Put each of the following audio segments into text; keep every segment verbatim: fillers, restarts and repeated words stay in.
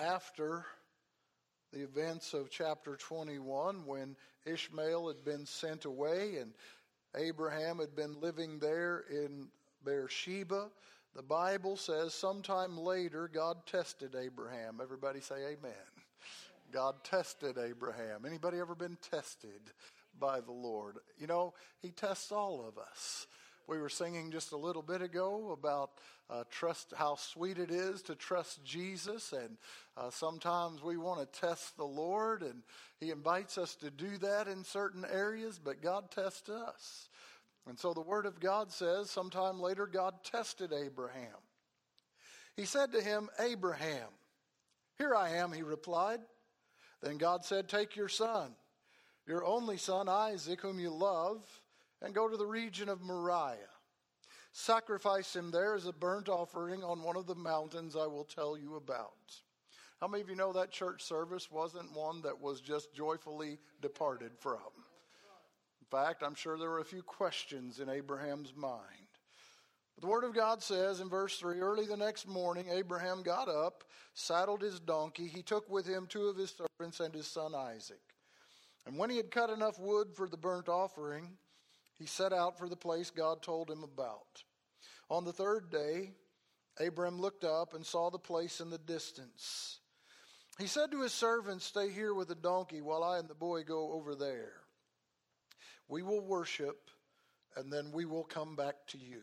after the events of chapter twenty-one, when Ishmael had been sent away and Abraham had been living there in Beersheba, the Bible says sometime later God tested Abraham. Everybody say amen. God tested Abraham. Anybody ever been tested by the Lord? You know, he tests all of us. We were singing just a little bit ago about uh, trust, how sweet it is to trust Jesus. And uh, sometimes we want to test the Lord, and he invites us to do that in certain areas, but God tests us. And so the Word of God says, sometime later, God tested Abraham. He said to him, Abraham. Here I am, he replied. Then God said, take your son, your only son Isaac, whom you love, and go to the region of Moriah. Sacrifice him there as a burnt offering on one of the mountains I will tell you about. How many of you know that church service wasn't one that was just joyfully departed from? In fact, I'm sure there were a few questions in Abraham's mind. But the Word of God says in verse three, early the next morning, Abraham got up, saddled his donkey. He took with him two of his servants and his son Isaac. And when he had cut enough wood for the burnt offering, he set out for the place God told him about. On the third day, Abraham looked up and saw the place in the distance. He said to his servants, stay here with the donkey while I and the boy go over there. We will worship, and then we will come back to you.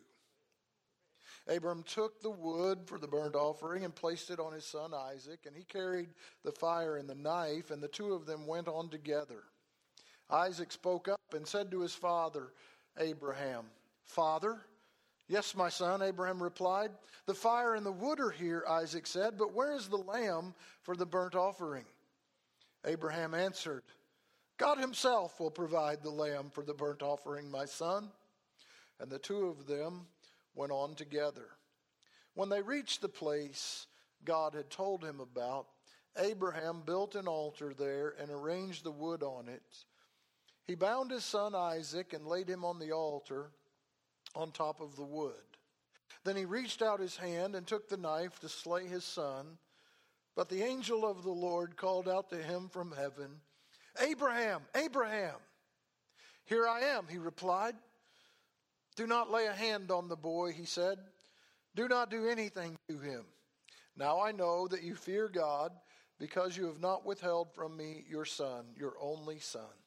Abram took the wood for the burnt offering and placed it on his son Isaac, and he carried the fire and the knife, and the two of them went on together. Isaac spoke up and said to his father, Abraham, Father? Yes, my son, Abraham replied. The fire and the wood are here, Isaac said, but where is the lamb for the burnt offering? Abraham answered, God himself will provide the lamb for the burnt offering, my son. And the two of them went on together. When they reached the place God had told him about, Abraham built an altar there and arranged the wood on it. He bound his son Isaac and laid him on the altar on top of the wood. Then he reached out his hand and took the knife to slay his son. But the angel of the Lord called out to him from heaven, Abraham, Abraham. Here I am, he replied. Do not lay a hand on the boy, he said. Do not do anything to him. Now I know that you fear God because you have not withheld from me your son, your only son.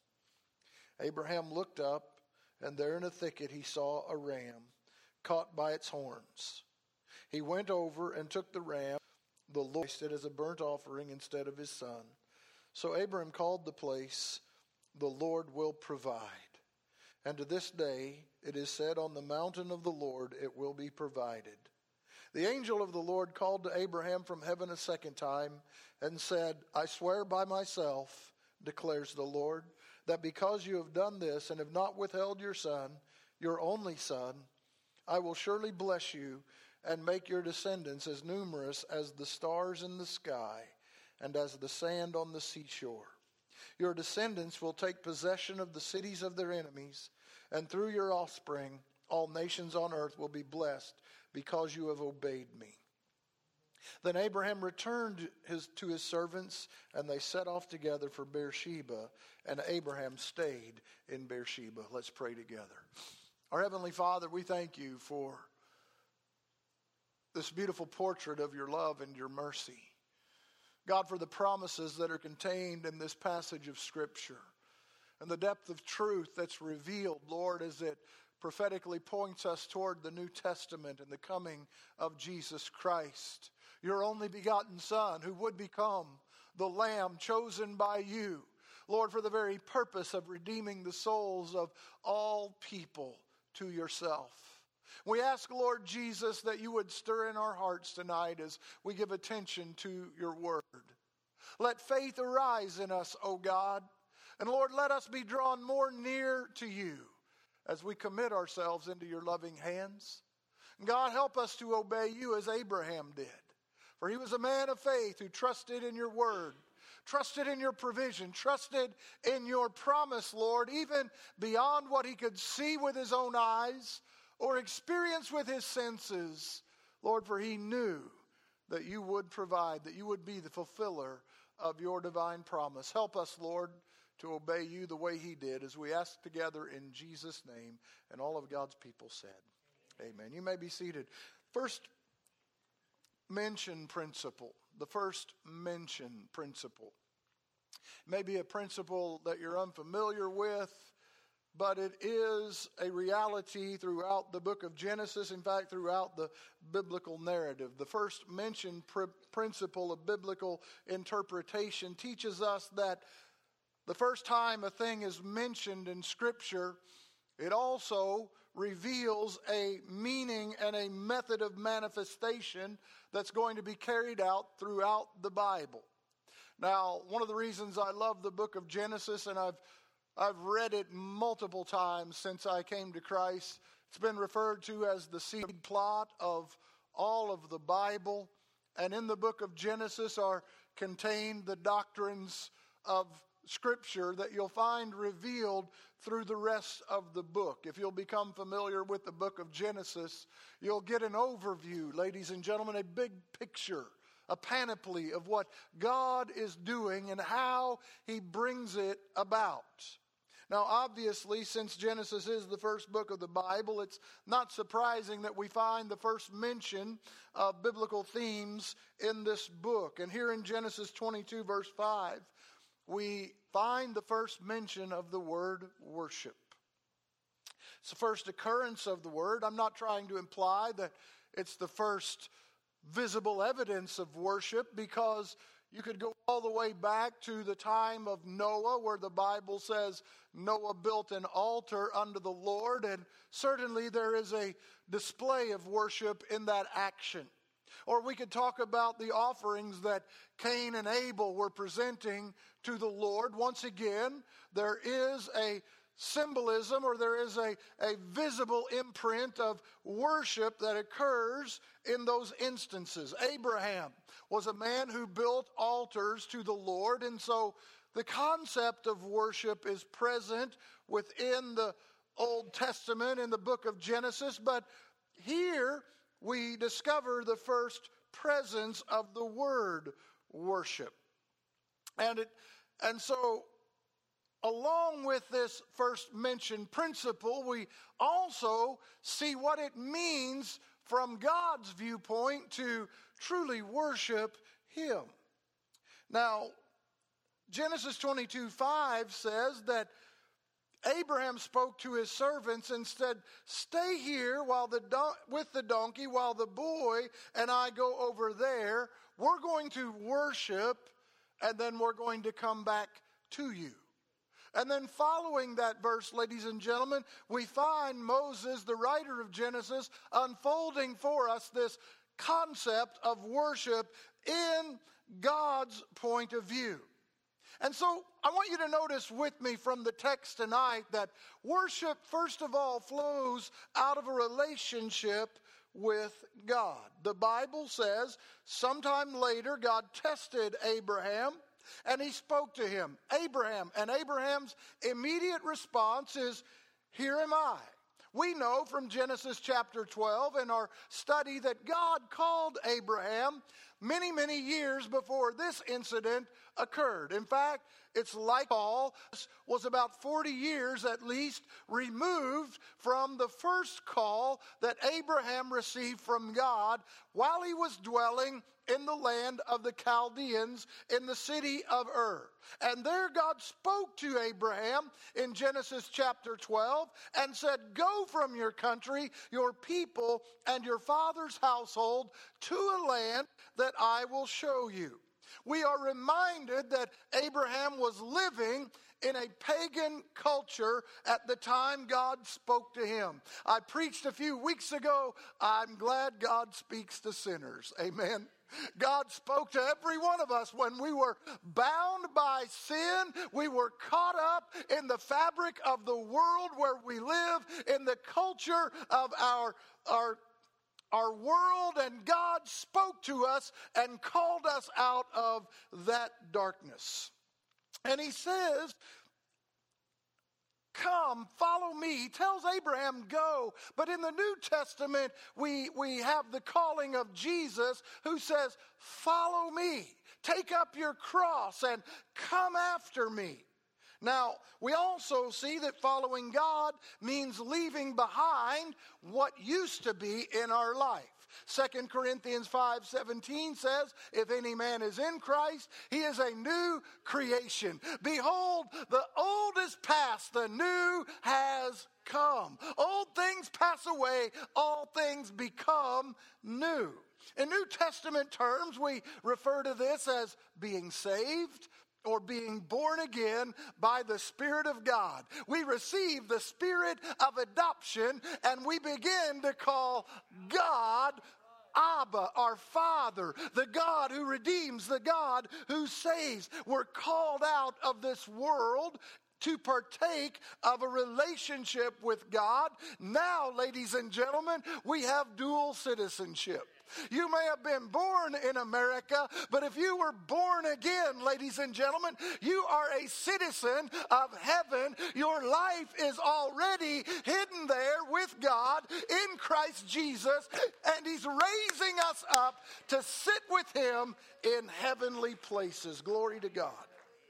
Abraham looked up, and there in a thicket he saw a ram caught by its horns. He went over and took the ram, the Lord placed it as a burnt offering instead of his son. So Abraham called the place, the Lord will provide. And to this day it is said, on the mountain of the Lord it will be provided. The angel of the Lord called to Abraham from heaven a second time and said, I swear by myself, declares the Lord, that because you have done this and have not withheld your son, your only son, I will surely bless you and make your descendants as numerous as the stars in the sky and as the sand on the seashore. Your descendants will take possession of the cities of their enemies, and through your offspring all nations on earth will be blessed because you have obeyed me. Then Abraham returned his, to his servants, and they set off together for Beersheba, and Abraham stayed in Beersheba. Let's pray together. Our Heavenly Father, we thank you for this beautiful portrait of your love and your mercy. God, for the promises that are contained in this passage of Scripture and the depth of truth that's revealed, Lord, as it prophetically points us toward the New Testament and the coming of Jesus Christ, your only begotten Son, who would become the Lamb chosen by you, Lord, for the very purpose of redeeming the souls of all people to yourself. We ask, Lord Jesus, that you would stir in our hearts tonight as we give attention to your word. Let faith arise in us, O God. And Lord, let us be drawn more near to you as we commit ourselves into your loving hands. God, help us to obey you as Abraham did. For he was a man of faith who trusted in your word, trusted in your provision, trusted in your promise, Lord, even beyond what he could see with his own eyes or experience with his senses, Lord, for he knew that you would provide, that you would be the fulfiller of your divine promise. Help us, Lord, to obey you the way he did, as we ask together in Jesus' name. And all of God's people said, amen. You may be seated. First mention principle. The first mention principle. Maybe a principle that you're unfamiliar with, but it is a reality throughout the book of Genesis, in fact, throughout the biblical narrative. The first mentioned pr- principle of biblical interpretation teaches us that the first time a thing is mentioned in Scripture, it also reveals a meaning and a method of manifestation that's going to be carried out throughout the Bible. Now, one of the reasons I love the book of Genesis, and I've I've read it multiple times since I came to Christ. It's been referred to as the seed plot of all of the Bible. And in the book of Genesis are contained the doctrines of Scripture that you'll find revealed through the rest of the book. If you'll become familiar with the book of Genesis, you'll get an overview, ladies and gentlemen, a big picture, a panoply of what God is doing and how he brings it about. Now, obviously, since Genesis is the first book of the Bible, it's not surprising that we find the first mention of biblical themes in this book. And here in Genesis twenty-two, verse five, we find the first mention of the word worship. It's the first occurrence of the word. I'm not trying to imply that it's the first visible evidence of worship, because you could go all the way back to the time of Noah, where the Bible says Noah built an altar unto the Lord, and certainly there is a display of worship in that action. Or we could talk about the offerings that Cain and Abel were presenting to the Lord. Once again, there is a symbolism, or there is a, a visible imprint of worship that occurs in those instances. Abraham was a man who built altars to the Lord, and so the concept of worship is present within the Old Testament in the book of Genesis, but here we discover the first presence of the word worship. And it and so along with this first mentioned principle, we also see what it means from God's viewpoint to truly worship him. Now, Genesis twenty-two five says that Abraham spoke to his servants and said, "Stay here while the don- with the donkey while the boy and I go over there. We're going to worship, and then we're going to come back to you." And then following that verse, ladies and gentlemen, we find Moses, the writer of Genesis, unfolding for us this concept of worship in God's point of view. And so I want you to notice with me from the text tonight that worship, first of all, flows out of a relationship with God. The Bible says sometime later God tested Abraham and he spoke to him, Abraham. And Abraham's immediate response is, "Here am I." We know from Genesis chapter twelve in our study that God called Abraham many, many years before this incident occurred. In fact, it's like Paul was about forty years at least removed from the first call that Abraham received from God while he was dwelling in the land of the Chaldeans in the city of Ur. And there God spoke to Abraham in Genesis chapter twelve and said, "Go from your country, your people, and your father's household to a land that I will show you." We are reminded that Abraham was living in a pagan culture at the time God spoke to him. I preached a few weeks ago, I'm glad God speaks to sinners. Amen. God spoke to every one of us when we were bound by sin. We were caught up in the fabric of the world where we live, in the culture of our, our, our world, and God spoke to us and called us out of that darkness. And he says, come, follow me. He tells Abraham, go. But in the New Testament, we, we have the calling of Jesus who says, follow me. Take up your cross and come after me. Now, we also see that following God means leaving behind what used to be in our life. Second Corinthians five seventeen says, if any man is in Christ, he is a new creation. Behold, the old is past, the new has come. Old things pass away, all things become new. In New Testament terms, we refer to this as being saved, or being born again by the Spirit of God. We receive the spirit of adoption, and we begin to call God Abba, our Father, the God who redeems, the God who saves. We're called out of this world to partake of a relationship with God. Now, ladies and gentlemen, we have dual citizenship. You may have been born in America, but if you were born again, ladies and gentlemen, you are a citizen of heaven. Your life is already hidden there with God in Christ Jesus, and He's raising us up to sit with Him in heavenly places. Glory to God.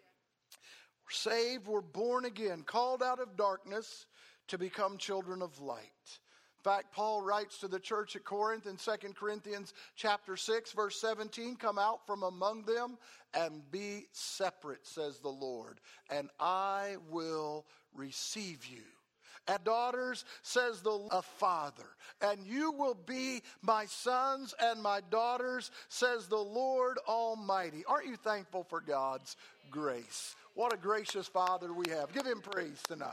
We're saved, we're born again, called out of darkness to become children of light. In fact, Paul writes to the church at Corinth in Second Corinthians chapter six, verse seventeen, come out from among them and be separate, says the Lord, and I will receive you. And daughters, says the a Father, and you will be my sons and my daughters, says the Lord Almighty. Aren't you thankful for God's grace? What a gracious Father we have. Give Him praise tonight.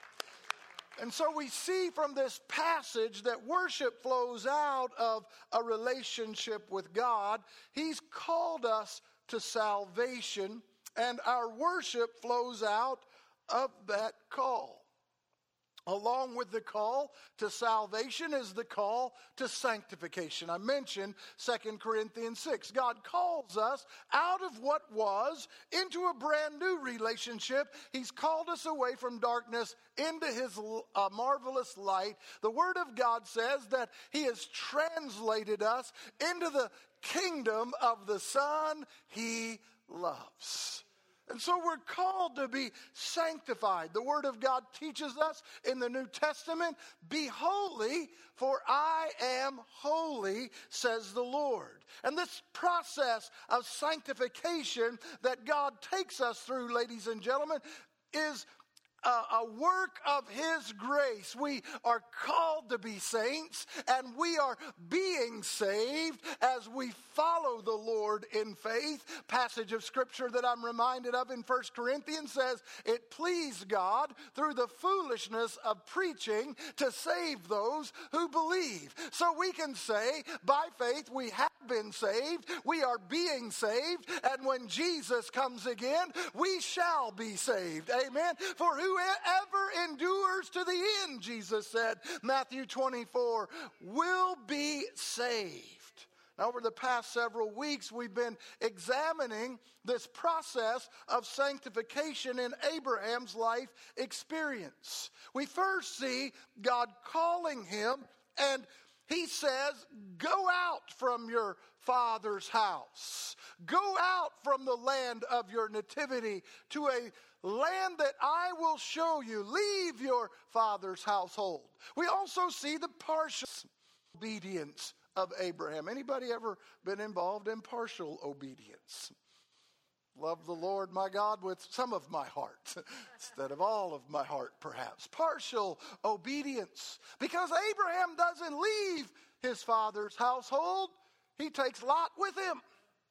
And so we see from this passage that worship flows out of a relationship with God. He's called us to salvation, and our worship flows out of that call. Along with the call to salvation is the call to sanctification. I mentioned Second Corinthians six. God calls us out of what was into a brand new relationship. He's called us away from darkness into His uh, marvelous light. The Word of God says that He has translated us into the kingdom of the Son He loves. And so we're called to be sanctified. The Word of God teaches us in the New Testament, be holy, for I am holy, says the Lord. And this process of sanctification that God takes us through, ladies and gentlemen, is A, a work of His grace. We are called to be saints, and we are being saved as we follow the Lord in faith. Passage of Scripture that I'm reminded of in First Corinthians says, it pleased God through the foolishness of preaching to save those who believe. So we can say, by faith we have been saved, we are being saved, and when Jesus comes again, we shall be saved. Amen. For who Whoever endures to the end, Jesus said, Matthew twenty-four, will be saved. Now, over the past several weeks, we've been examining this process of sanctification in Abraham's life experience. We first see God calling him, and He says, go out from your father's house. Go out from the land of your nativity to a land that I will show you. Leave your father's household. We also see the partial obedience of Abraham. Anybody ever been involved in partial obedience? Love the Lord my God with some of my heart instead of all of my heart, perhaps. Partial obedience. Because Abraham doesn't leave his father's household. He takes Lot with him.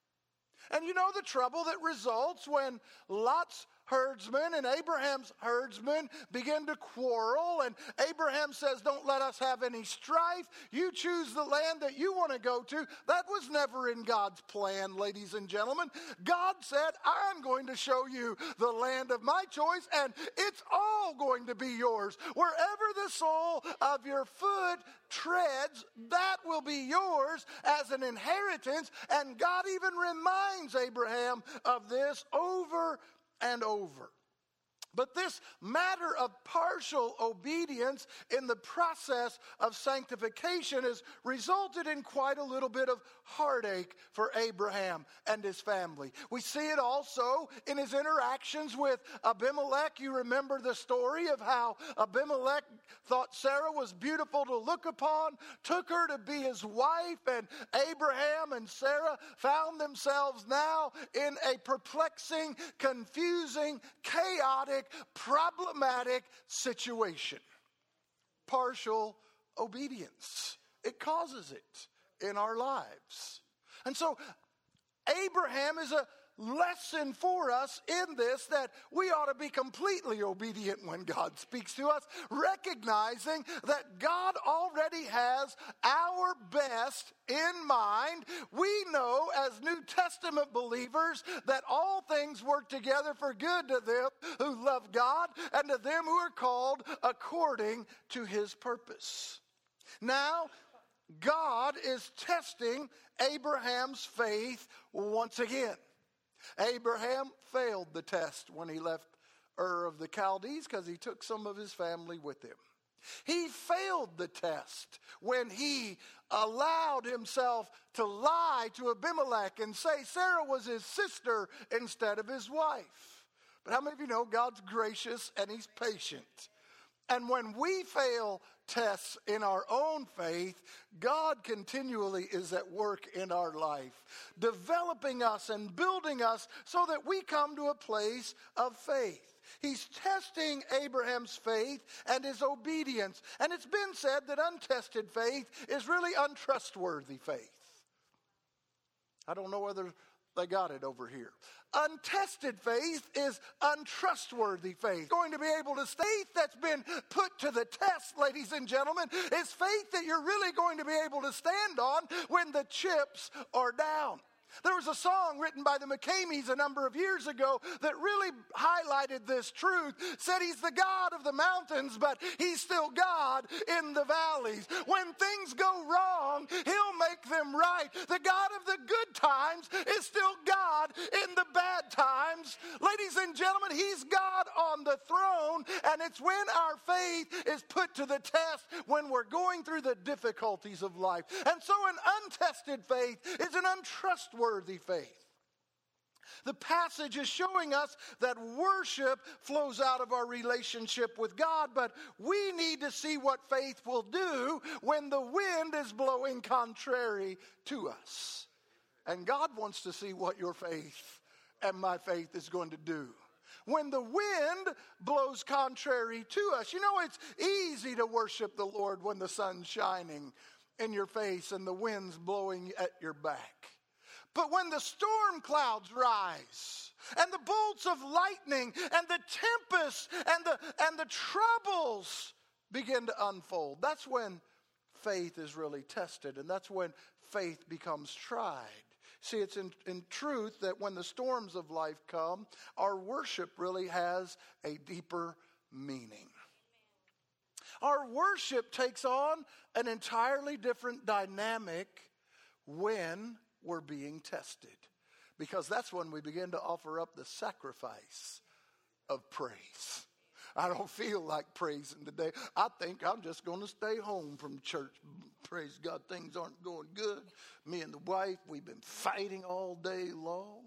And you know the trouble that results when Lot's herdsmen and Abraham's herdsmen begin to quarrel, and Abraham says, don't let us have any strife. You choose the land that you want to go to. That was never in God's plan, ladies and gentlemen. God said, I'm going to show you the land of my choice, and it's all going to be yours. Wherever the sole of your foot treads, that will be yours as an inheritance. And God even reminds Abraham of this over and over. But this matter of partial obedience in the process of sanctification has resulted in quite a little bit of heartache for Abraham and his family. We see it also in his interactions with Abimelech. You remember the story of how Abimelech thought Sarah was beautiful to look upon, took her to be his wife, and Abraham and Sarah found themselves now in a perplexing, confusing, chaotic, problematic situation. Partial obedience. It causes it in our lives. And so Abraham is a lesson for us in this, that we ought to be completely obedient when God speaks to us, recognizing that God already has our best in mind. We know as New Testament believers that all things work together for good to them who love God and to them who are called according to his purpose. Now, God is testing Abraham's faith once again. Abraham failed the test when he left Ur of the Chaldees because he took some of his family with him. He failed the test when he allowed himself to lie to Abimelech and say Sarah was his sister instead of his wife. But how many of you know God's gracious and he's patient? And when we fail tests in our own faith, God continually is at work in our life, developing us and building us so that we come to a place of faith. He's testing Abraham's faith and his obedience. And it's been said that untested faith is really untrustworthy faith. I don't know whether they got it over here. Untested faith is untrustworthy faith. Going to be able to faith that's been put to the test, ladies and gentlemen, is faith that you're really going to be able to stand on when the chips are down. There was a song written by the McCameys a number of years ago that really highlighted this truth. Said he's the God of the mountains, but he's still God in the valleys. When things go wrong, he'll make them right. The God of the good times is still God in the bad times. Ladies and gentlemen, he's God on the throne, and it's when our faith is put to the test, when we're going through the difficulties of life. And so an untested faith is an untrustworthy worthy faith. The passage is showing us that worship flows out of our relationship with God, but we need to see what faith will do when the wind is blowing contrary to us. And God wants to see what your faith and my faith is going to do. When the wind blows contrary to us, you know, it's easy to worship the Lord when the sun's shining in your face and the wind's blowing at your back. But when the storm clouds rise and the bolts of lightning and the tempests and the, and the troubles begin to unfold, that's when faith is really tested, and that's when faith becomes tried. See, it's in, in truth that when the storms of life come, our worship really has a deeper meaning. Our worship takes on an entirely different dynamic when we're being tested, because that's when we begin to offer up the sacrifice of praise. I don't feel like praising today. I think I'm just going to stay home from church. Praise God, things aren't going good. Me and the wife, we've been fighting all day long.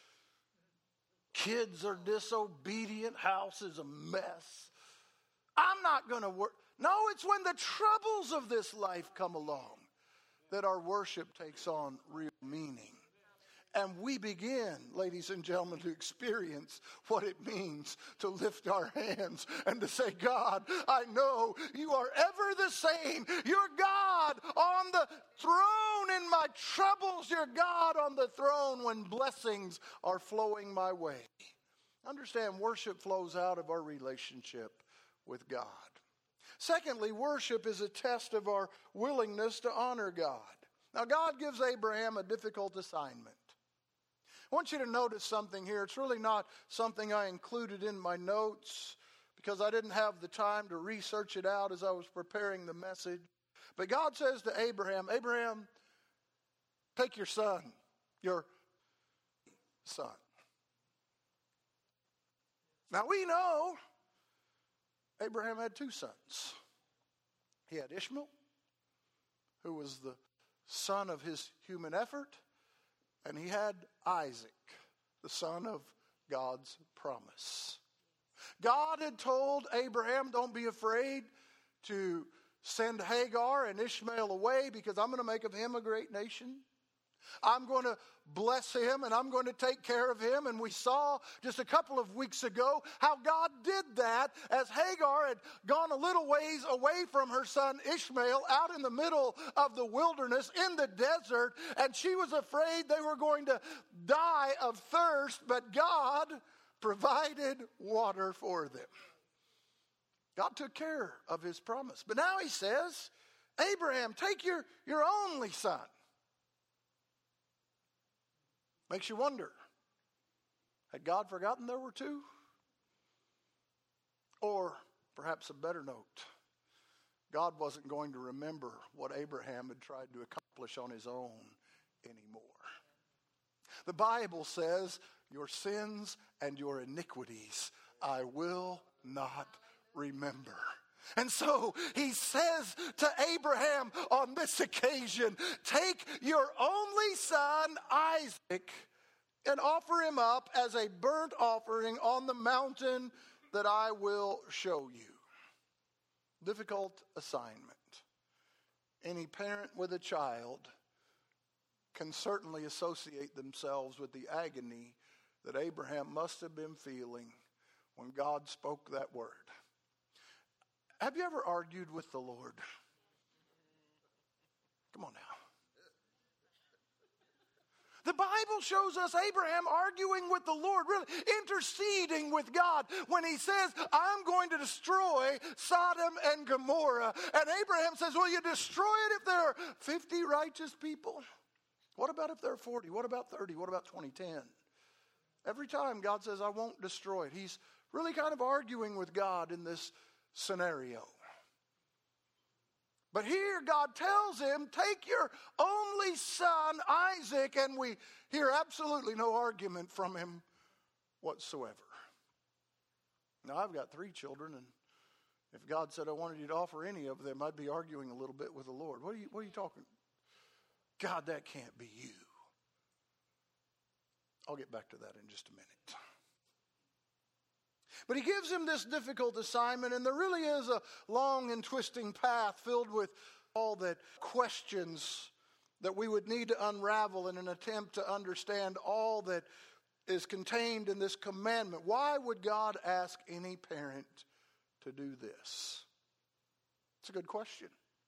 Kids are disobedient. House is a mess. I'm not going to work. No, it's when the troubles of this life come along that our worship takes on real meaning. And we begin, ladies and gentlemen, to experience what it means to lift our hands and to say, God, I know you are ever the same. You're God on the throne in my troubles. You're God on the throne when blessings are flowing my way. Understand, worship flows out of our relationship with God. Secondly, worship is a test of our willingness to honor God. Now, God gives Abraham a difficult assignment. I want you to notice something here. It's really not something I included in my notes because I didn't have the time to research it out as I was preparing the message. But God says to Abraham, Abraham, take your son, your son. Now we know Abraham had two sons. He had Ishmael, who was the son of his human effort, and he had Isaac, the son of God's promise. God had told Abraham, don't be afraid to send Hagar and Ishmael away because I'm going to make of him a great nation. I'm going to bless him and I'm going to take care of him. And we saw just a couple of weeks ago how God did that as Hagar had gone a little ways away from her son Ishmael out in the middle of the wilderness in the desert. And she was afraid they were going to die of thirst, but God provided water for them. God took care of his promise. But now he says, Abraham, take your, your only son. Makes you wonder, had God forgotten there were two? Or perhaps a better note, God wasn't going to remember what Abraham had tried to accomplish on his own anymore. The Bible says, your sins and your iniquities I will not remember. And so he says to Abraham on this occasion, take your only son Isaac and offer him up as a burnt offering on the mountain that I will show you. Difficult assignment. Any parent with a child can certainly associate themselves with the agony that Abraham must have been feeling when God spoke that word. Have you ever argued with the Lord? Come on now. The Bible shows us Abraham arguing with the Lord, really interceding with God when he says, I'm going to destroy Sodom and Gomorrah. And Abraham says, will you destroy it if there are fifty righteous people? What about if there are forty? What about thirty? What about twenty, ten? Every time God says, I won't destroy it. He's really kind of arguing with God in this scenario. But here God tells him, take your only son Isaac, and we hear absolutely no argument from him whatsoever. Now I've got three children, and if God said I wanted you to offer any of them, I'd be arguing a little bit with the Lord. What are you, what are you talking? God, that can't be you. I'll get back to that in just a minute. But he gives him this difficult assignment, and there really is a long and twisting path filled with all that questions that we would need to unravel in an attempt to understand all that is contained in this commandment. Why would God ask any parent to do this? It's a good question.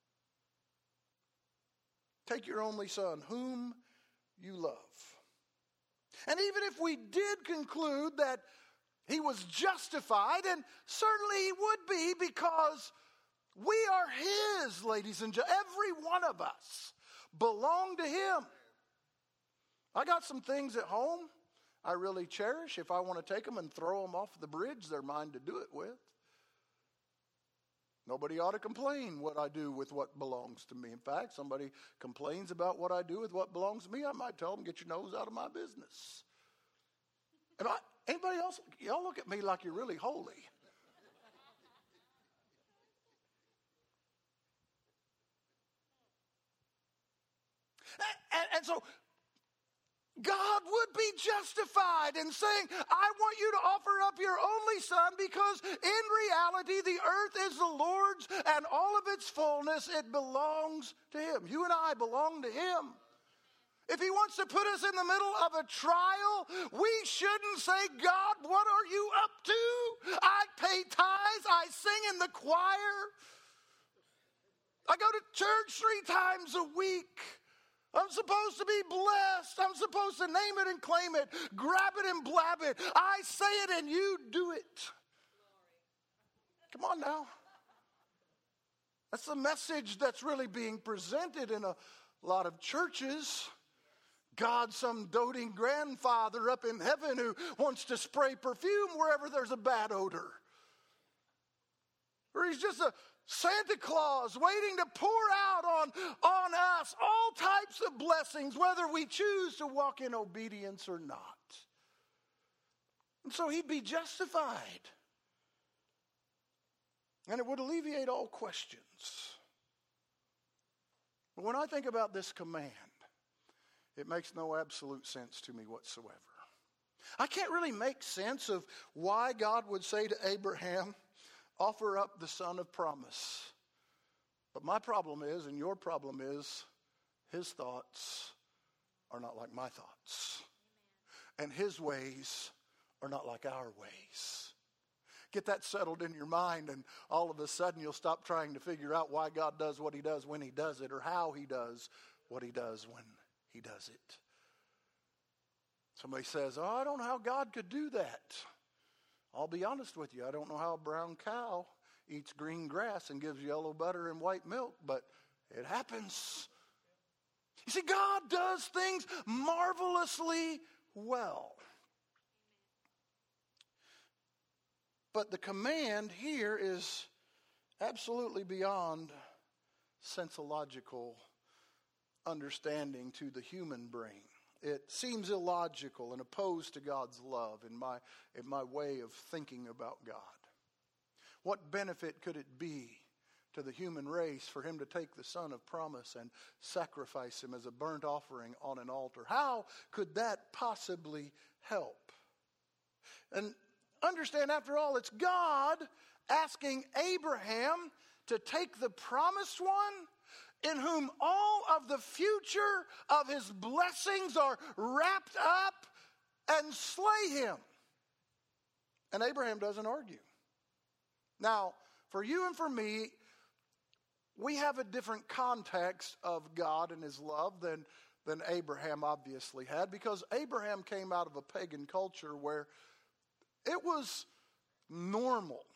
Take your only son, whom you love. And even if we did conclude that he was justified, and certainly he would be because we are his, ladies and gentlemen. Every one of us belong to him. I got some things at home I really cherish. If I want to take them and throw them off the bridge, they're mine to do it with. Nobody ought to complain what I do with what belongs to me. In fact, somebody complains about what I do with what belongs to me, I might tell them, get your nose out of my business. Am I, anybody else? Y'all look at me like you're really holy. And, and so God would be justified in saying, I want you to offer up your only son because in reality the earth is the Lord's and all of its fullness, it belongs to him. You and I belong to him. If he wants to put us in the middle of a trial, we shouldn't say, God, what are you up to? I pay tithes, I sing in the choir. I go to church three times a week. I'm supposed to be blessed. I'm supposed to name it and claim it, grab it and blab it. I say it and you do it. Come on now. That's the message that's really being presented in a lot of churches. God, some doting grandfather up in heaven who wants to spray perfume wherever there's a bad odor. Or he's just a Santa Claus waiting to pour out on, on us all types of blessings, whether we choose to walk in obedience or not. And And so he'd be justified. And it would alleviate all questions. But when I think about this command, it makes no absolute sense to me whatsoever. I can't really make sense of why God would say to Abraham, offer up the son of promise. But my problem is, and your problem is, his thoughts are not like my thoughts. And his ways are not like our ways. Get that settled in your mind, and all of a sudden you'll stop trying to figure out why God does what he does when he does it, or how he does what he does when he does it. Somebody says, oh, I don't know how God could do that. I'll be honest with you. I don't know how a brown cow eats green grass and gives yellow butter and white milk, but it happens. You see, God does things marvelously well. But the command here is absolutely beyond sensiological understanding to the human brain. It seems illogical and opposed to God's love in my, in my way of thinking about God. What benefit could it be to the human race for him to take the son of promise and sacrifice him as a burnt offering on an altar? How could that possibly help? And understand, after all, it's God asking Abraham to take the promised one, in whom all of the future of his blessings are wrapped up, and slay him. And Abraham doesn't argue. Now, for you and for me, we have a different context of God and his love than, than Abraham obviously had, because Abraham came out of a pagan culture where it was normal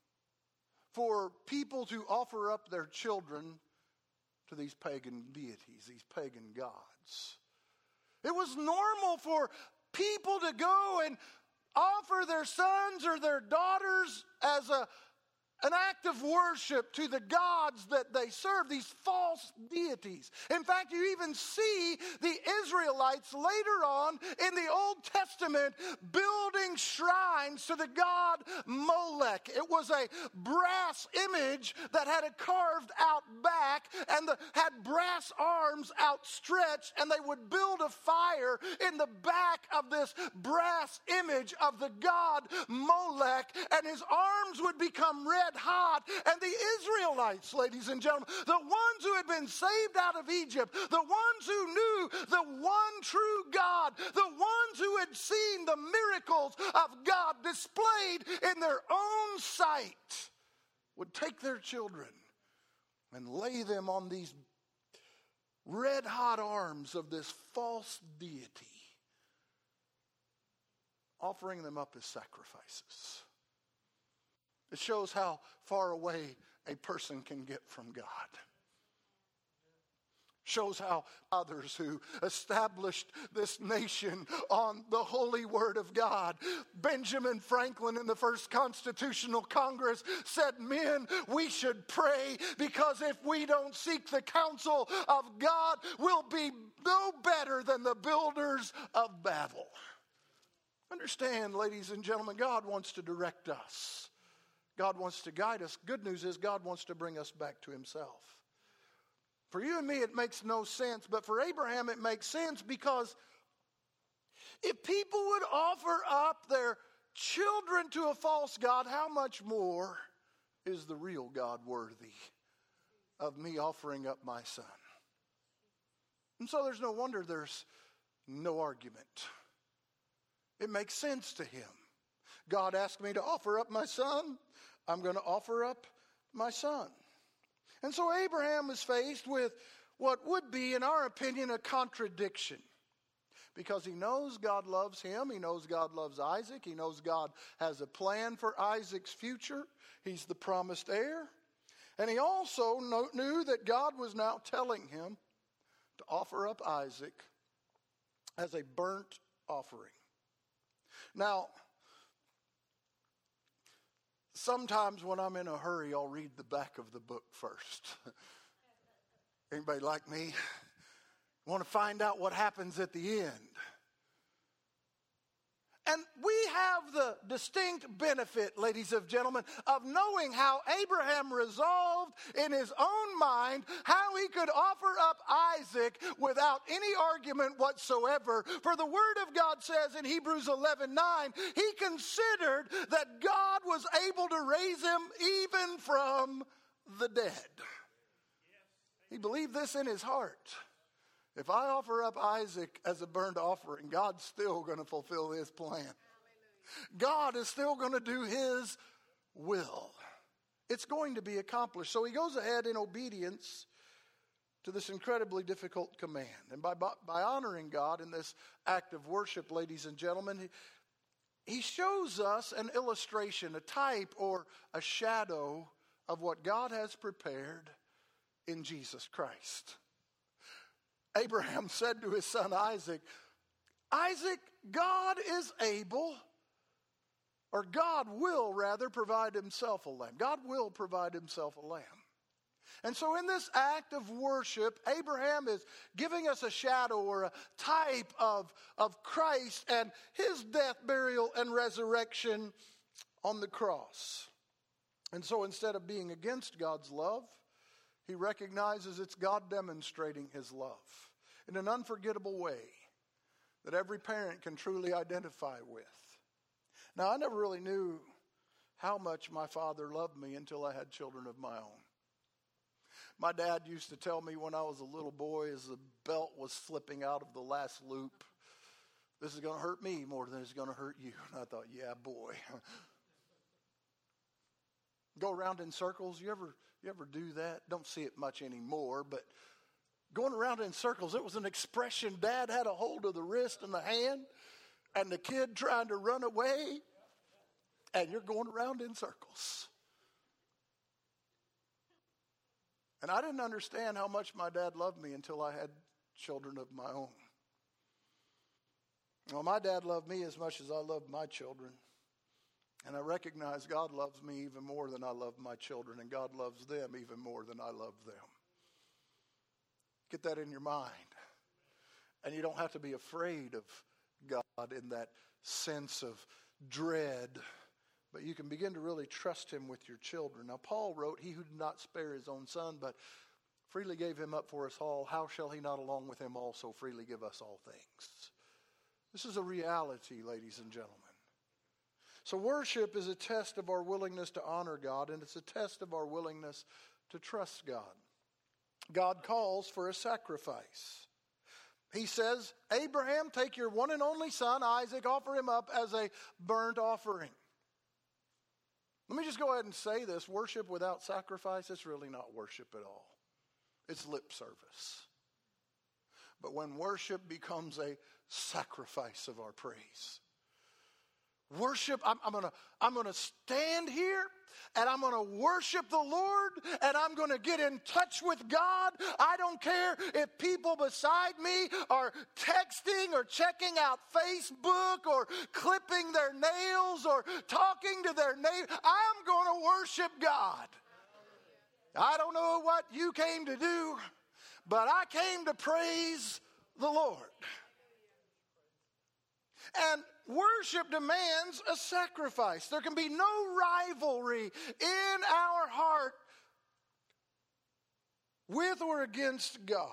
for people to offer up their children to these pagan deities, these pagan gods. It was normal for people to go and offer their sons or their daughters as a an act of worship to the gods that they serve, these false deities. In fact, you even see the Israelites later on in the Old Testament building shrines to the god Molech. It was a brass image that had a carved out back and the, had brass arms outstretched, and they would build a fire in the back of this brass image of the god Molech, and his arms would become red hot. And the Israelites, ladies and gentlemen, the ones who had been saved out of Egypt, the ones who knew the one true God, the ones who had seen the miracles of God displayed in their own sight, would take their children and lay them on these red hot arms of this false deity, offering them up as sacrifices. It shows how far away a person can get from God. Shows how others who established this nation on the holy word of God. Benjamin Franklin in the first Constitutional Congress said, men, we should pray, because if we don't seek the counsel of God, we'll be no better than the builders of Babel. Understand, ladies and gentlemen, God wants to direct us. God wants to guide us. Good news is God wants to bring us back to himself. For you and me, it makes no sense. But for Abraham, it makes sense, because if people would offer up their children to a false god, how much more is the real God worthy of me offering up my son? And so there's no wonder there's no argument. It makes sense to him. God asked me to offer up my son. I'm going to offer up my son. And so Abraham is faced with what would be, in our opinion, a contradiction. Because he knows God loves him. He knows God loves Isaac. He knows God has a plan for Isaac's future. He's the promised heir. And he also know, knew that God was now telling him to offer up Isaac as a burnt offering. Now, sometimes when I'm in a hurry, I'll read the back of the book first. Anybody like me? Want to find out what happens at the end. And we have the distinct benefit, ladies and gentlemen, of knowing how Abraham resolved in his own mind how he could offer up Isaac without any argument whatsoever. For the Word of God says in Hebrews eleven nine, he considered that God was able to raise him even from the dead. He believed this in his heart. If I offer up Isaac as a burnt offering, God's still going to fulfill his plan. God is still going to do his will. It's going to be accomplished. So he goes ahead in obedience to this incredibly difficult command. And by, by honoring God in this act of worship, ladies and gentlemen, he, he shows us an illustration, a type or a shadow of what God has prepared in Jesus Christ. Abraham said to his son Isaac, Isaac, God is able, or God will rather provide himself a lamb. God will provide himself a lamb. And so in this act of worship, Abraham is giving us a shadow or a type of, of Christ and his death, burial, and resurrection on the cross. And so instead of being against God's love, he recognizes it's God demonstrating his love in an unforgettable way that every parent can truly identify with. Now, I never really knew how much my father loved me until I had children of my own. My dad used to tell me when I was a little boy as the belt was slipping out of the last loop, this is going to hurt me more than it's going to hurt you. And I thought, yeah, boy. Go around in circles. You ever you ever do that? Don't see it much anymore, but going around in circles, it was an expression. Dad had a hold of the wrist and the hand, and the kid trying to run away, and you're going around in circles. And I didn't understand how much my dad loved me until I had children of my own. Well, my dad loved me as much as I loved my children. And I recognize God loves me even more than I love my children, and God loves them even more than I love them. Get that in your mind. And you don't have to be afraid of God in that sense of dread, but you can begin to really trust him with your children. Now, Paul wrote, he who did not spare his own son, but freely gave him up for us all, how shall he not along with him also freely give us all things? This is a reality, ladies and gentlemen. So worship is a test of our willingness to honor God, and it's a test of our willingness to trust God. God calls for a sacrifice. He says, Abraham, take your one and only son, Isaac, offer him up as a burnt offering. Let me just go ahead and say this. Worship without sacrifice, it's really not worship at all. It's lip service. But when worship becomes a sacrifice of our praise, worship, I'm, I'm gonna I'm gonna stand here and I'm gonna worship the Lord and I'm gonna get in touch with God. I don't care if people beside me are texting or checking out Facebook or clipping their nails or talking to their neighbor. I'm gonna worship God. I don't know what you came to do, but I came to praise the Lord. And worship demands a sacrifice. There can be no rivalry in our heart with or against God.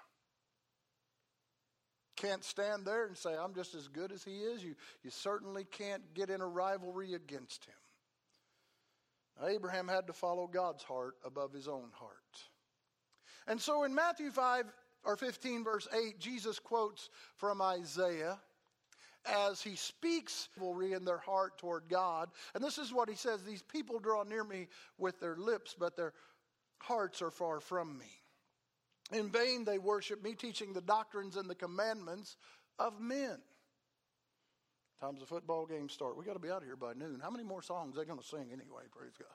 Can't stand there and say, I'm just as good as he is. You, you certainly can't get in a rivalry against him. Now, Abraham had to follow God's heart above his own heart. And so in Matthew five or fifteen verse eight, Jesus quotes from Isaiah as he speaks rivalry in their heart toward God. And this is what he says, these people draw near me with their lips, but their hearts are far from me. In vain they worship me, teaching the doctrines and the commandments of men. Time's the football game start. We got to be out of here by noon. How many more songs are they going to sing anyway? Praise God.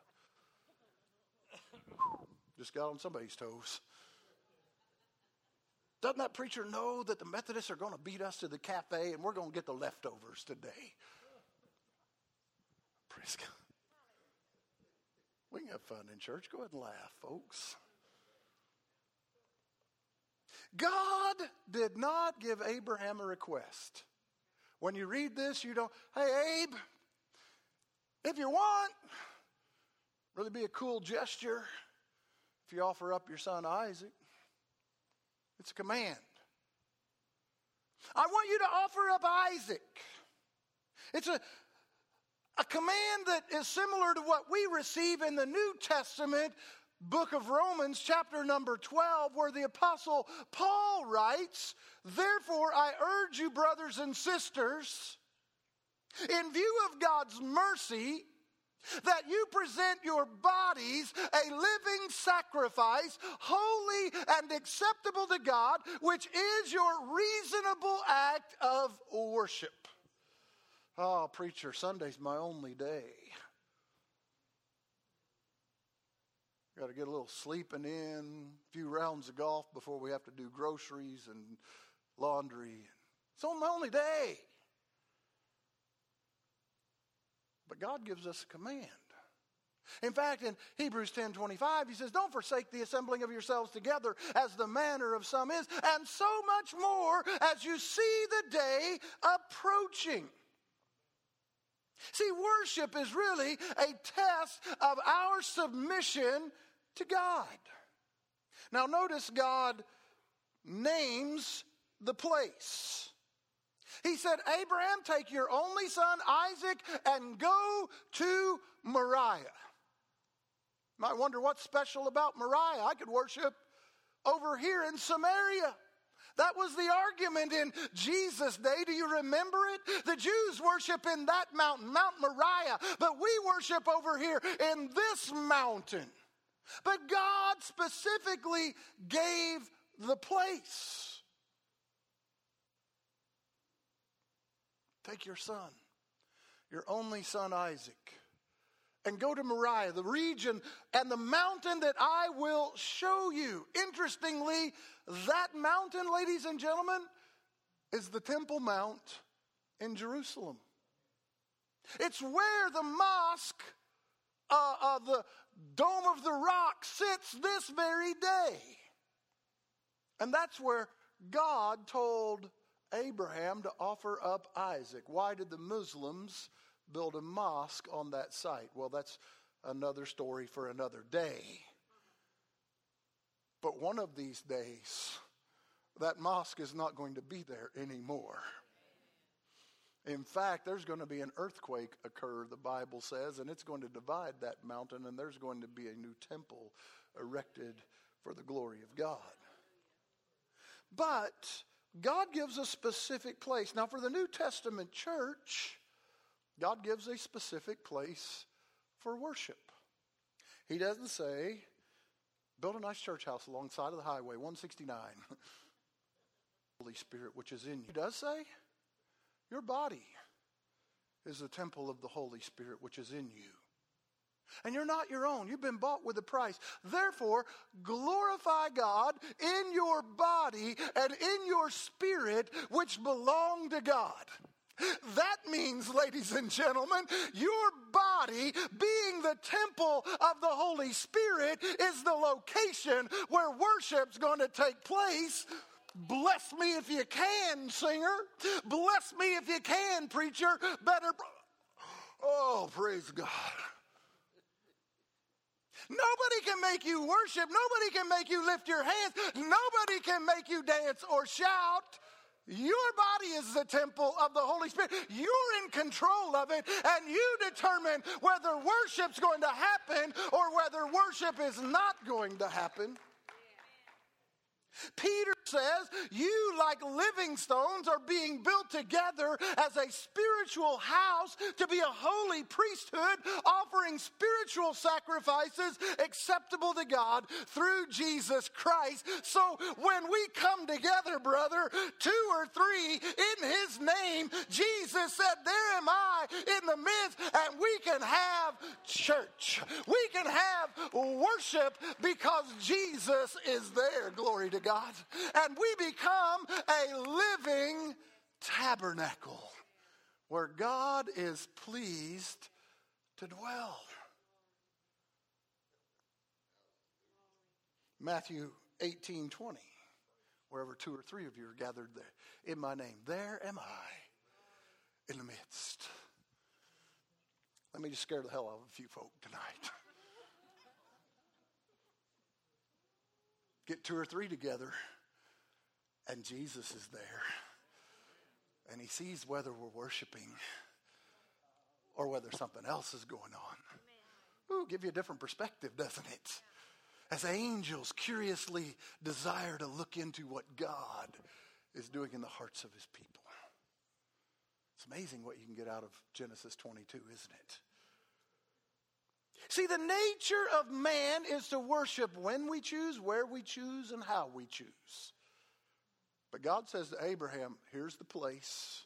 Just got on somebody's toes. Doesn't that preacher know that the Methodists are going to beat us to the cafe and we're going to get the leftovers today? Praise God. We can have fun in church. Go ahead and laugh, folks. God did not give Abraham a request. When you read this, you don't, hey, Abe, if you want, really be a cool gesture if you offer up your son Isaac. It's a command. I want you to offer up Isaac. It's a, a command that is similar to what we receive in the New Testament book of Romans, chapter number twelve, where the Apostle Paul writes, "Therefore I urge you, brothers and sisters, in view of God's mercy, that you present your bodies a living sacrifice, holy and acceptable to God, which is your reasonable act of worship." Oh, preacher, Sunday's my only day. Got to get a little sleeping in, a few rounds of golf before we have to do groceries and laundry. It's on my only day. But God gives us a command. In fact, in Hebrews ten twenty-five, he says, "Don't forsake the assembling of yourselves together as the manner of some is, and so much more as you see the day approaching." See, worship is really a test of our submission to God. Now notice God names the place. He said, "Abraham, take your only son Isaac and go to Moriah." You might wonder what's special about Moriah. I could worship over here in Samaria. That was the argument in Jesus' day. Do you remember it? The Jews worship in that mountain, Mount Moriah, but we worship over here in this mountain. But God specifically gave the place. Take your son, your only son Isaac, and go to Moriah, the region and the mountain that I will show you. Interestingly, that mountain, ladies and gentlemen, is the Temple Mount in Jerusalem. It's where the mosque, uh, uh, the Dome of the Rock, sits this very day. And that's where God told Abraham to offer up Isaac. Why did the Muslims build a mosque on that site? Well, that's another story for another day. But one of these days, that mosque is not going to be there anymore. In fact, there's going to be an earthquake occur, the Bible says, and it's going to divide that mountain, and there's going to be a new temple erected for the glory of God. But God gives a specific place. Now, for the New Testament church, God gives a specific place for worship. He doesn't say, build a nice church house alongside of the highway, one sixty-nine. Holy Spirit, which is in you. He does say, your body is the temple of the Holy Spirit, which is in you. And you're not your own. You've been bought with a price. Therefore, glorify God in your body and in your spirit, which belong to God. That means, ladies and gentlemen, your body, being the temple of the Holy Spirit, is the location where worship's going to take place. Bless me if you can, singer. Bless me if you can, preacher. Better. Oh, praise God. Nobody can make you worship. Nobody can make you lift your hands. Nobody can make you dance or shout. Your body is the temple of the Holy Spirit. You're in control of it, and you determine whether worship's going to happen or whether worship is not going to happen. Peter says, you, like living stones, are being built together as a spiritual house to be a holy priesthood, offering spiritual sacrifices acceptable to God through Jesus Christ. So when we come together, brother, two or three in his name, Jesus said, there am I in the midst, and we can have church. We can have worship because Jesus is there. Glory to God. And we become a living tabernacle where God is pleased to dwell. Matthew eighteen twenty, wherever two or three of you are gathered there in my name, there am I in the midst. Let me just scare the hell out of a few folk tonight. Get two or three together, and Jesus is there. And he sees whether we're worshiping or whether something else is going on. Ooh, give you a different perspective, doesn't it? As angels curiously desire to look into what God is doing in the hearts of his people. It's amazing what you can get out of Genesis twenty-two, isn't it? See, the nature of man is to worship when we choose, where we choose, and how we choose. But God says to Abraham, here's the place.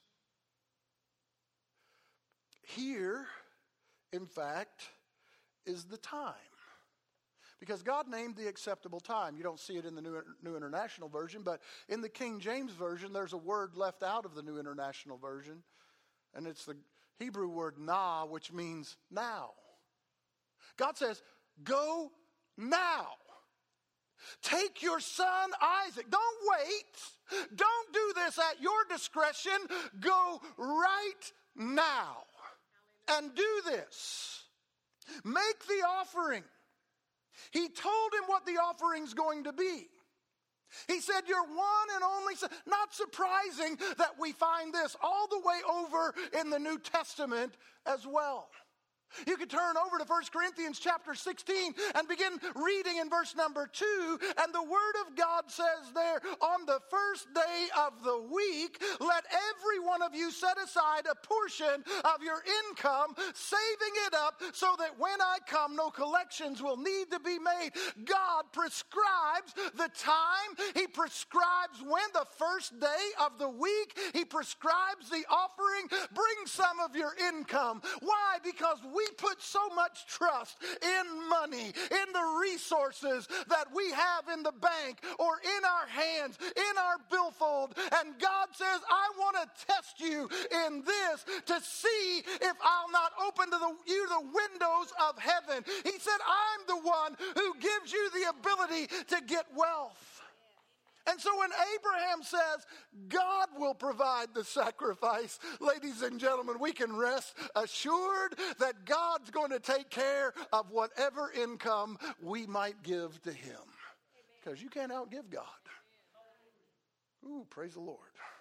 Here, in fact, is the time. Because God named the acceptable time. You don't see it in the New, New International Version, but in the King James Version, there's a word left out of the New International Version. And it's the Hebrew word na, which means now. God says, go now. Take your son Isaac. Don't wait. Don't do this at your discretion. Go right now and do this. Make the offering. He told him what the offering's going to be. He said, you're one and only son. Not surprising that we find this all the way over in the New Testament as well. You could turn over to First Corinthians chapter sixteen and begin reading in verse number two. And the word of God says there, on the first day of the week, let every one of you set aside a portion of your income, saving it up so that when I come, no collections will need to be made. God prescribes the time. He prescribes when, the first day of the week. He prescribes the offering. Bring some of your income. Why? Because we We put so much trust in money, in the resources that we have in the bank or in our hands, in our billfold. And God says, I want to test you in this to see if I'll not open to the, you the windows of heaven. He said, I'm the one who gives you the ability to get wealth. And so when Abraham says, God will provide the sacrifice, ladies and gentlemen, we can rest assured that God's going to take care of whatever income we might give to him. Because you can't outgive God. Ooh, praise the Lord.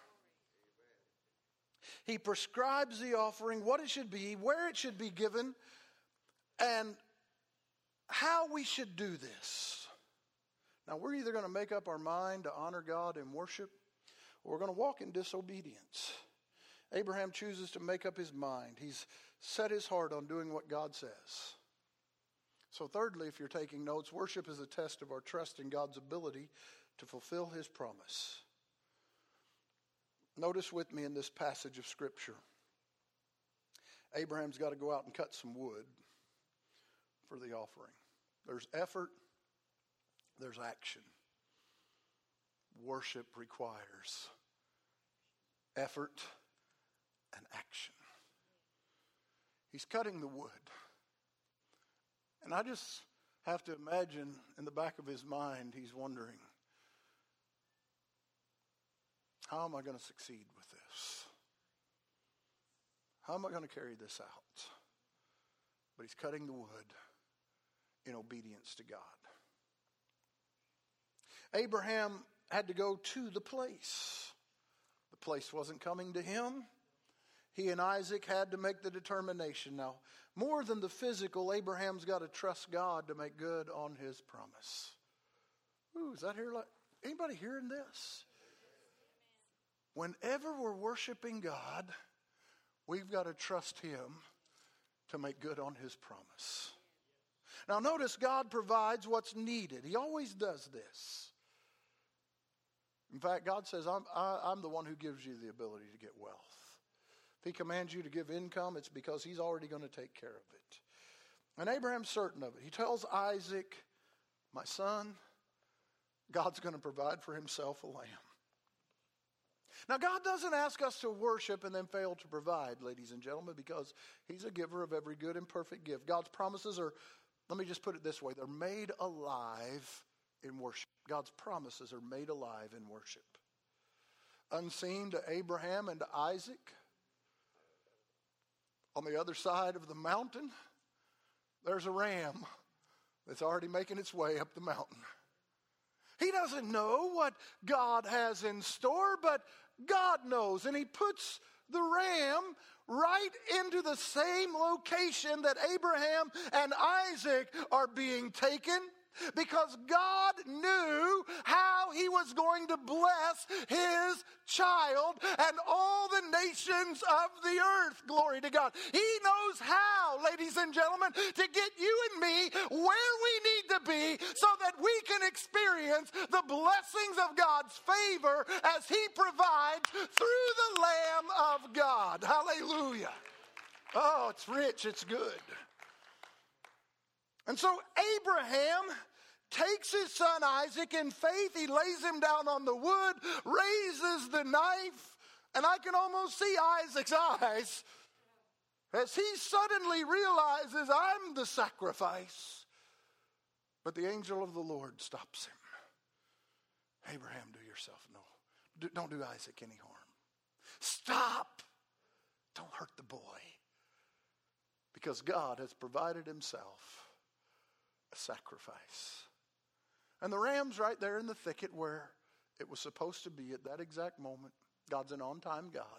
He prescribes the offering, what it should be, where it should be given, and how we should do this. Now, we're either going to make up our mind to honor God in worship, or we're going to walk in disobedience. Abraham chooses to make up his mind. He's set his heart on doing what God says. So thirdly, if you're taking notes, worship is a test of our trust in God's ability to fulfill his promise. Notice with me in this passage of Scripture, Abraham's got to go out and cut some wood for the offering. There's effort. There's action. Worship requires effort and action. He's cutting the wood. And I just have to imagine in the back of his mind, he's wondering, how am I going to succeed with this? How am I going to carry this out? But he's cutting the wood in obedience to God. Abraham had to go to the place. The place wasn't coming to him. He and Isaac had to make the determination. Now, more than the physical, Abraham's got to trust God to make good on his promise. Ooh, is that here? Like, anybody hearing this? Whenever we're worshiping God, we've got to trust him to make good on his promise. Now, notice God provides what's needed. He always does this. In fact, God says, I'm, I, I'm the one who gives you the ability to get wealth. If he commands you to give income, it's because he's already going to take care of it. And Abraham's certain of it. He tells Isaac, my son, God's going to provide for himself a lamb. Now, God doesn't ask us to worship and then fail to provide, ladies and gentlemen, because he's a giver of every good and perfect gift. God's promises are, let me just put it this way, they're made alive in worship. God's promises are made alive in worship. Unseen to Abraham and to Isaac, On the other side of the mountain, there's a ram that's already making its way up the mountain. He doesn't know what God has in store, but God knows. And he puts the ram right into the same location that Abraham and Isaac are being taken, because God knew how he was going to bless his child and all the nations of the earth. Glory to God. He knows how, ladies and gentlemen, to get you and me where we need to be so that we can experience the blessings of God's favor as he provides through the Lamb of God. Hallelujah. Oh, it's rich, it's good. And so Abraham takes his son Isaac in faith. He lays him down on the wood, raises the knife, and I can almost see Isaac's eyes as he suddenly realizes, I'm the sacrifice. But the angel of the Lord stops him. Abraham, do yourself no. Do, don't do Isaac any harm. Stop. Don't hurt the boy. Because God has provided himself a sacrifice. And the ram's right there in the thicket where it was supposed to be at that exact moment. God's an on-time God.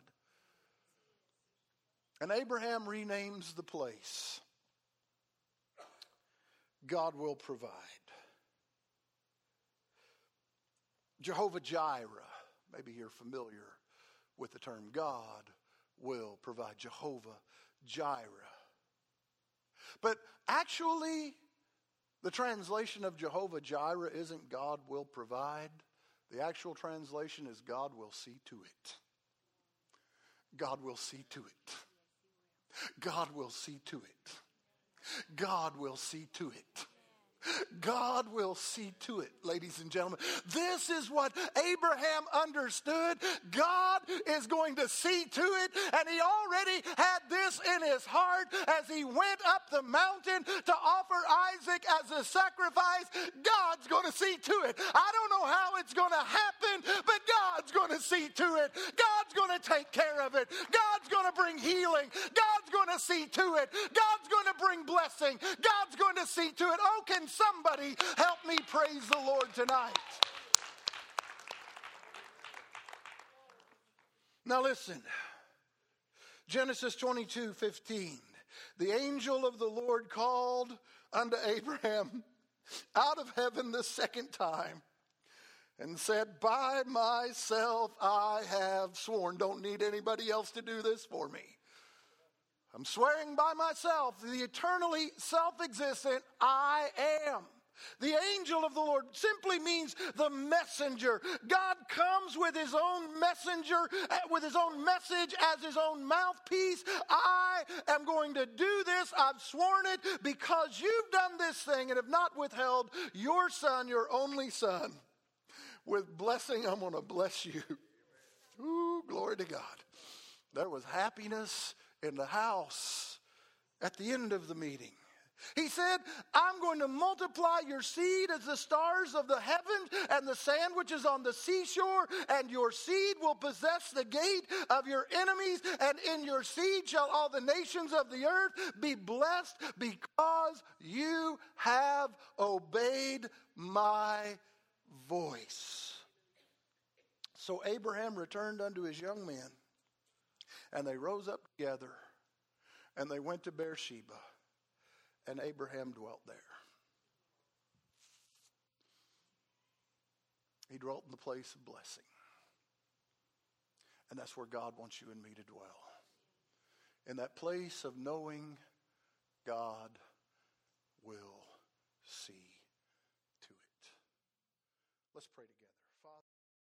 And Abraham renames the place. God will provide. Jehovah Jireh. Maybe you're familiar with the term God will provide. Jehovah Jireh. But actually, the translation of Jehovah Jireh isn't God will provide. The actual translation is God will see to it. God will see to it. God will see to it. God will see to it. God will see to it, ladies and gentlemen. This is what Abraham understood. God is going to see to it, and he already had this in his heart as he went up the mountain to offer Isaac as a sacrifice. God's going to see to it. I don't know how it's going to happen, but God's going to see to it. God's going to take care of it. God's going to bring healing. God's going to see to it. God's going to bring blessing. God's going to see to it. Oh, can somebody help me praise the Lord tonight? Now listen. Genesis twenty-two fifteen. The angel of the Lord called unto Abraham out of heaven the second time and said, by myself I have sworn. Don't need anybody else to do this for me. I'm swearing by myself, the eternally self-existent I am. The angel of the Lord simply means the messenger. God comes with his own messenger, with his own message as his own mouthpiece. I am going to do this. I've sworn it because you've done this thing and have not withheld your son, your only son. With blessing, I'm going to bless you. Ooh, glory to God. There was happiness in the house at the end of the meeting. He said, I'm going to multiply your seed as the stars of the heavens and the sand which is on the seashore, and your seed will possess the gate of your enemies, and in your seed shall all the nations of the earth be blessed because you have obeyed my voice. So Abraham returned unto his young men, and they rose up together, and they went to Beersheba, and Abraham dwelt there. He dwelt in the place of blessing. And that's where God wants you and me to dwell. In that place of knowing God will see to it. Let's pray together.